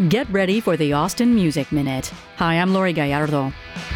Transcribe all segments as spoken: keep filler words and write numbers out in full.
Get ready for the Austin Music Minute. Hi, I'm Lori Gallardo.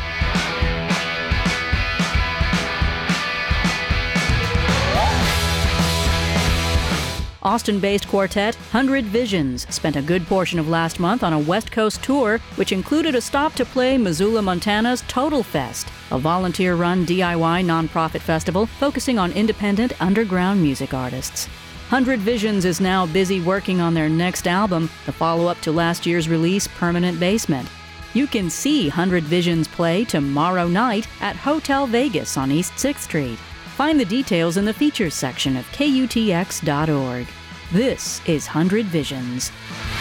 Austin-based quartet Hundred Visions spent a good portion of last month on a West Coast tour, which included a stop to play Missoula, Montana's Total Fest, a volunteer-run D I Y nonprofit festival focusing on independent underground music artists. Hundred Visions is now busy working on their next album, the follow-up to last year's release, Permanent Basement. You can see Hundred Visions play tomorrow night at Hotel Vegas on East sixth Street. Find the details in the features section of K U T X dot org. This is Hundred Visions.